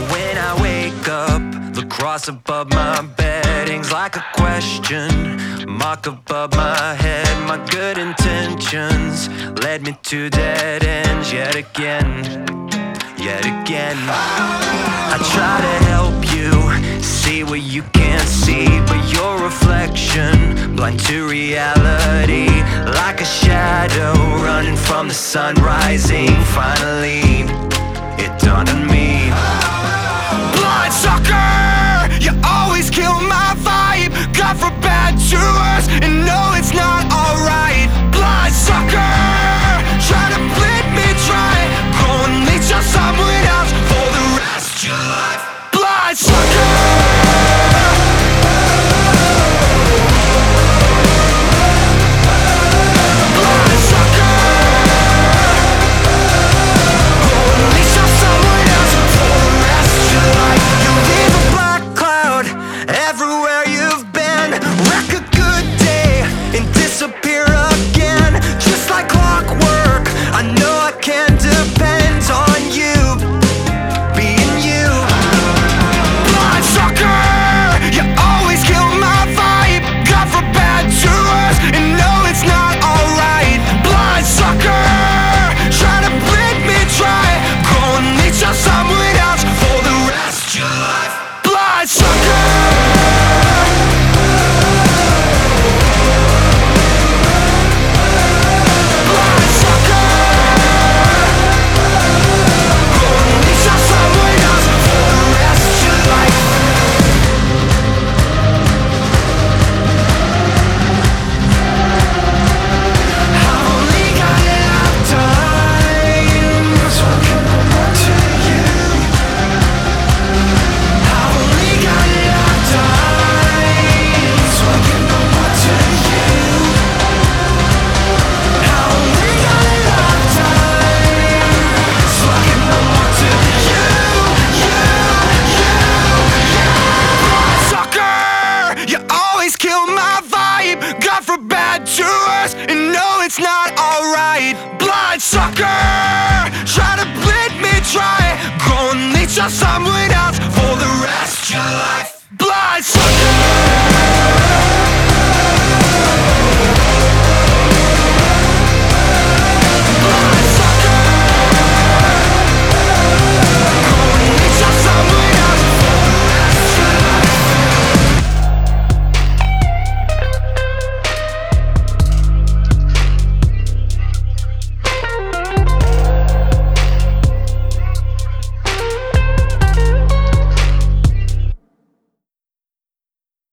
When I wake up, the cross above my bed hangs like a question mark above my head. My good intentions led me to dead ends yet again, yet again. I try to help you see what you can't see, but your reflection blind to reality, like a shadow running from the sun rising.